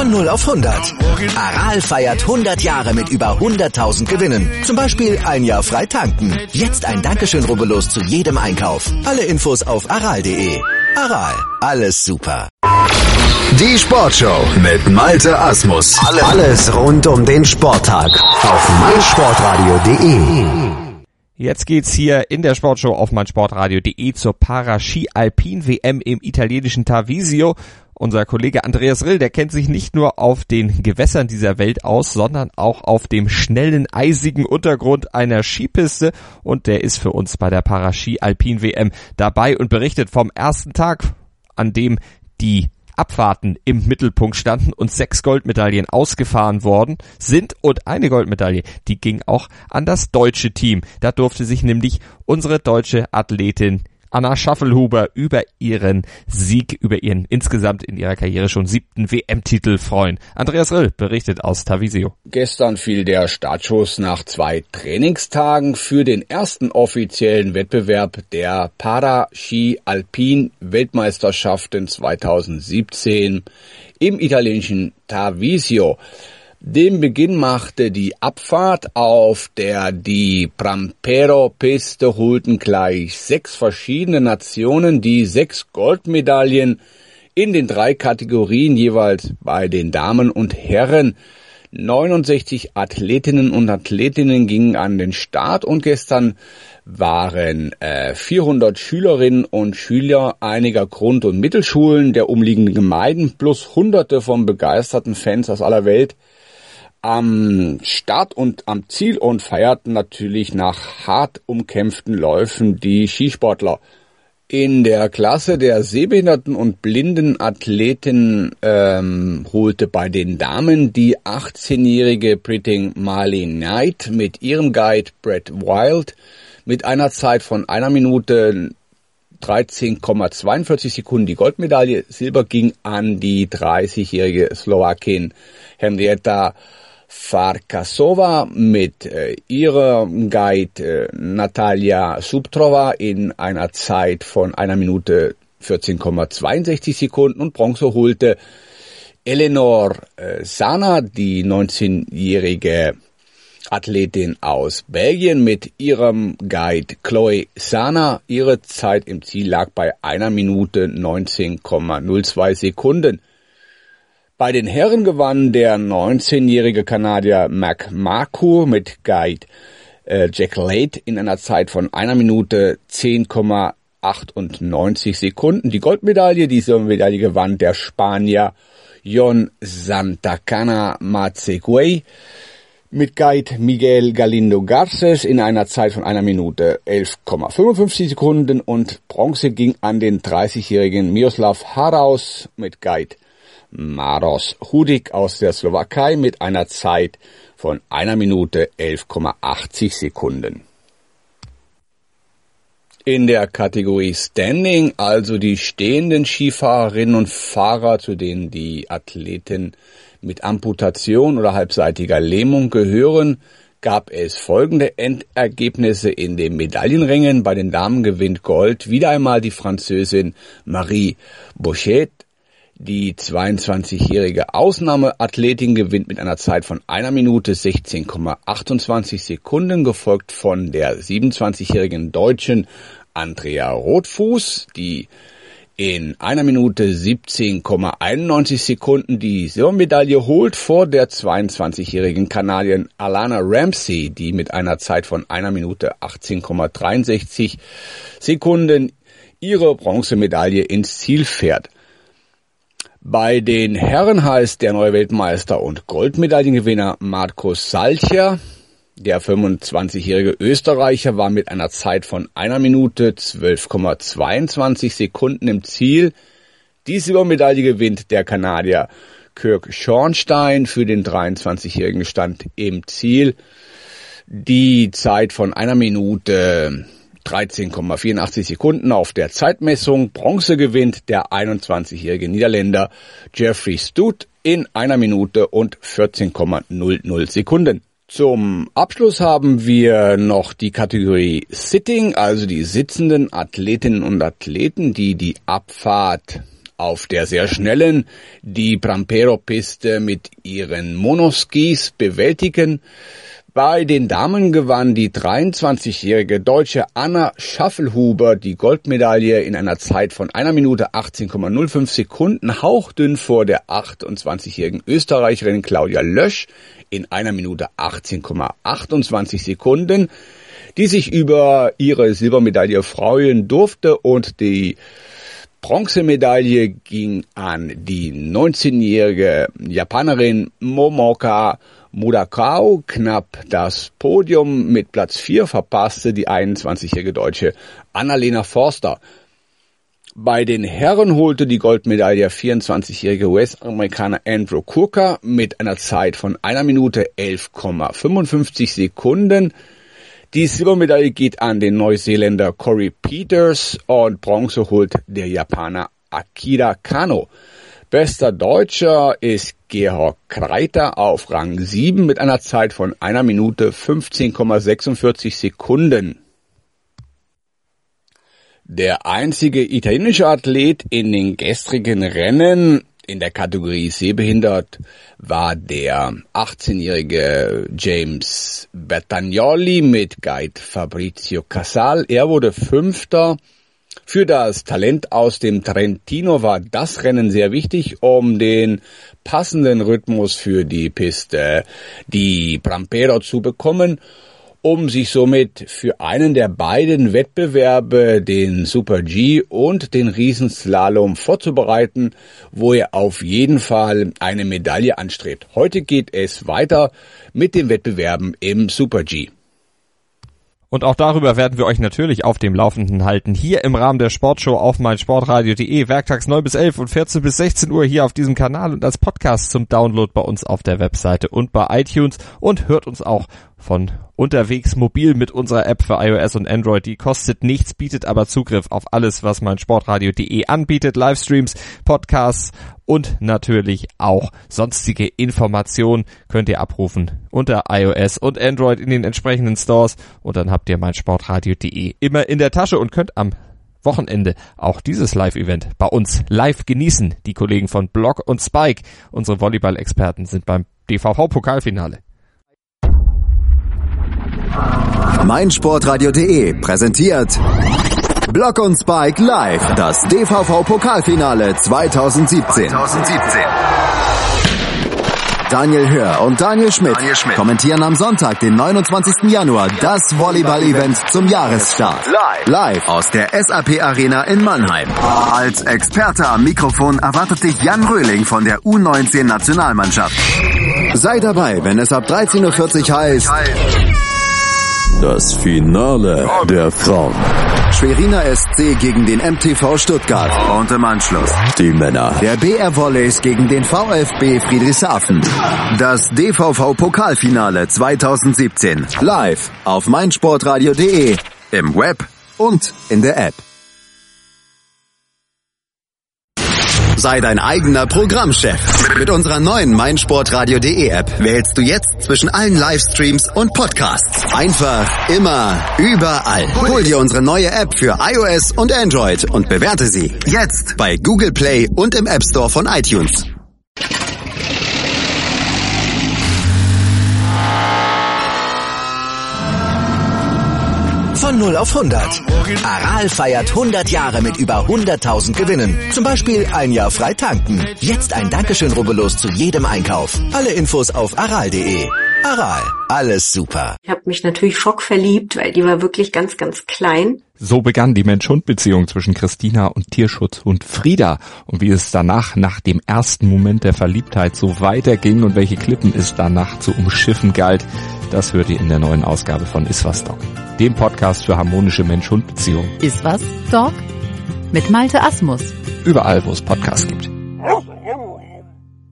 Von 0 auf 100. Aral feiert 100 Jahre mit über 100.000 Gewinnen. Zum Beispiel ein Jahr frei tanken. Jetzt ein Dankeschön, rubbellos zu jedem Einkauf. Alle Infos auf aral.de. Aral, alles super. Die Sportshow mit Malte Asmus. Alles rund um den Sporttag auf meinsportradio.de. Jetzt geht's hier in der Sportshow auf meinsportradio.de zur Para-Ski-Alpin-WM im italienischen Tarvisio. Unser Kollege Andreas Rill, der kennt sich nicht nur auf den Gewässern dieser Welt aus, sondern auch auf dem schnellen, eisigen Untergrund einer Skipiste. Und der ist für uns bei der Para-Ski-Alpin-WM dabei und berichtet vom ersten Tag, an dem die Abfahrten im Mittelpunkt standen und 6 Goldmedaillen ausgefahren worden sind. Und eine Goldmedaille, die ging auch an das deutsche Team. Da durfte sich nämlich unsere deutsche Athletin Anna Schaffelhuber über ihren Sieg, über ihren insgesamt in ihrer Karriere schon 7. WM-Titel freuen. Andreas Rill berichtet aus Tarvisio. Gestern fiel der Startschuss nach 2 Trainingstagen für den ersten offiziellen Wettbewerb der Para-Ski-Alpin-Weltmeisterschaften 2017 im italienischen Tarvisio. Den Beginn machte die Abfahrt, auf der die Prampero-Piste holten gleich 6 verschiedene Nationen die 6 Goldmedaillen in den 3 Kategorien, jeweils bei den Damen und Herren. 69 Athletinnen und Athletinnen gingen an den Start und gestern waren 400 Schülerinnen und Schüler einiger Grund- und Mittelschulen der umliegenden Gemeinden plus Hunderte von begeisterten Fans aus aller Welt am Start und am Ziel und feierten natürlich nach hart umkämpften Läufen die Skisportler. In der Klasse der sehbehinderten und blinden Athleten holte bei den Damen die 18-jährige Briting Marley Knight mit ihrem Guide Brett Wild mit einer Zeit von 1 Minute 13,42 Sekunden die Goldmedaille. Silber ging an die 30-jährige Slowakin Henrietta Farkasova mit ihrem Guide Natalia Subtrova in einer Zeit von 1 Minute 14,62 Sekunden und Bronze holte Eleanor Sana, die 19-jährige Athletin aus Belgien mit ihrem Guide Chloe Sana. Ihre Zeit im Ziel lag bei 1 Minute 19,02 Sekunden. Bei den Herren gewann der 19-jährige Kanadier Mac Marcoux mit Guide Jack Late in einer Zeit von 1 Minute 10,98 Sekunden. Die Goldmedaille, diese Medaille gewann der Spanier Jon Santacana Maceguey mit Guide Miguel Galindo Garces in einer Zeit von 1 Minute 11,55 Sekunden und Bronze ging an den 30-jährigen Miroslav Haraus mit Guide Maros Hudik aus der Slowakei mit einer Zeit von 1 Minute 11,80 Sekunden. In der Kategorie Standing, also die stehenden Skifahrerinnen und Fahrer, zu denen die Athleten mit Amputation oder halbseitiger Lähmung gehören, gab es folgende Endergebnisse in den Medaillenrängen. Bei den Damen gewinnt Gold wieder einmal die Französin Marie Bochet. Die 22-jährige Ausnahmeathletin gewinnt mit einer Zeit von 1 Minute 16,28 Sekunden, gefolgt von der 27-jährigen Deutschen Andrea Rothfuß, die in 1 Minute 17,91 Sekunden die Silbermedaille holt, vor der 22-jährigen Kanadierin Alana Ramsey, die mit einer Zeit von 1 Minute 18,63 Sekunden ihre Bronzemedaille ins Ziel fährt. Bei den Herren heißt der neue Weltmeister und Goldmedaillengewinner Markus Salcher. Der 25-jährige Österreicher war mit einer Zeit von 1 Minute 12,22 Sekunden im Ziel. Die Silbermedaille gewinnt der Kanadier Kirk Schornstein. Für den 23-jährigen stand im Ziel die Zeit von 1 Minute 13,84 Sekunden auf der Zeitmessung. Bronze gewinnt der 21-jährige Niederländer Jeffrey Stoot in 1 Minute und 14,00 Sekunden. Zum Abschluss haben wir noch die Kategorie Sitting, also die sitzenden Athletinnen und Athleten, die die Abfahrt auf der sehr schnellen die Pampero-Piste mit ihren Monoskis bewältigen. Bei den Damen gewann die 23-jährige Deutsche Anna Schaffelhuber die Goldmedaille in einer Zeit von 1 Minute 18,05 Sekunden, hauchdünn vor der 28-jährigen Österreicherin Claudia Lösch in 1 Minute 18,28 Sekunden, die sich über ihre Silbermedaille freuen durfte, und die Bronzemedaille ging an die 19-jährige Japanerin Momoka Mudakao. Knapp das Podium mit Platz 4 verpasste die 21-jährige Deutsche Annalena Forster. Bei den Herren holte die Goldmedaille der 24-jährige US-Amerikaner Andrew Kurka mit einer Zeit von 1 Minute 11,55 Sekunden. Die Silbermedaille geht an den Neuseeländer Corey Peters und Bronze holt der Japaner Akira Kano. Bester Deutscher ist Georg Kreiter auf Rang 7 mit einer Zeit von 1 Minute 15,46 Sekunden. Der einzige italienische Athlet in den gestrigen Rennen in der Kategorie Sehbehindert war der 18-jährige James Bertagnoli mit Guide Fabrizio Casal. Er wurde Fünfter. Für das Talent aus dem Trentino war das Rennen sehr wichtig, um den passenden Rhythmus für die Piste, die Pampero, zu bekommen, um sich somit für einen der beiden Wettbewerbe, den Super G und den Riesenslalom, vorzubereiten, wo er auf jeden Fall eine Medaille anstrebt. Heute geht es weiter mit den Wettbewerben im Super G. Und auch darüber werden wir euch natürlich auf dem Laufenden halten. Hier im Rahmen der Sportshow auf meinsportradio.de, werktags 9 bis 11 und 14 bis 16 Uhr hier auf diesem Kanal und als Podcast zum Download bei uns auf der Webseite und bei iTunes, und hört uns auch von unterwegs mobil mit unserer App für iOS und Android. Die kostet nichts, bietet aber Zugriff auf alles, was meinsportradio.de anbietet. Livestreams, Podcasts und natürlich auch sonstige Informationen könnt ihr abrufen unter iOS und Android in den entsprechenden Stores, und dann habt ihr meinsportradio.de immer in der Tasche und könnt am Wochenende auch dieses Live-Event bei uns live genießen. Die Kollegen von Block und Spike, unsere Volleyball-Experten, sind beim DVV-Pokalfinale. meinsportradio.de präsentiert Block und Spike live, das DVV-Pokalfinale 2017. Daniel Hör und Daniel Schmidt kommentieren am Sonntag, den 29. Januar, das Volleyball-Event zum Jahresstart. Live aus der SAP Arena in Mannheim. Als Experte am Mikrofon erwartet dich Jan Röhling von der U19-Nationalmannschaft. Sei dabei, wenn es ab 13.40 Uhr heißt das Finale der Frauen. Schweriner SC gegen den MTV Stuttgart. Und im Anschluss die Männer der BR Volleys gegen den VfB Friedrichshafen. Das DVV-Pokalfinale 2017. Live auf meinsportradio.de, im Web und in der App. Sei dein eigener Programmchef. Mit unserer neuen meinsportradio.de App wählst du jetzt zwischen allen Livestreams und Podcasts. Einfach, immer, überall. Hol dir unsere neue App für iOS und Android und bewerte sie jetzt bei Google Play und im App Store von iTunes. Von 0 auf 100. Aral feiert 100 Jahre mit über 100.000 Gewinnen. Zum Beispiel ein Jahr frei tanken. Jetzt ein Dankeschön, rubbellos zu jedem Einkauf. Alle Infos auf aral.de. Aral, alles super. Ich habe mich natürlich schockverliebt, weil die war wirklich ganz, ganz klein. So begann die Mensch-Hund-Beziehung zwischen Christina und Tierschutzhund Frieda. Und wie es danach, nach dem ersten Moment der Verliebtheit, so weiterging und welche Klippen es danach zu umschiffen galt, das hört ihr in der neuen Ausgabe von Iswas Dog, dem Podcast für harmonische Mensch-Hund-Beziehungen. Iswas Dog? Mit Malte Asmus. Überall, wo es Podcasts gibt.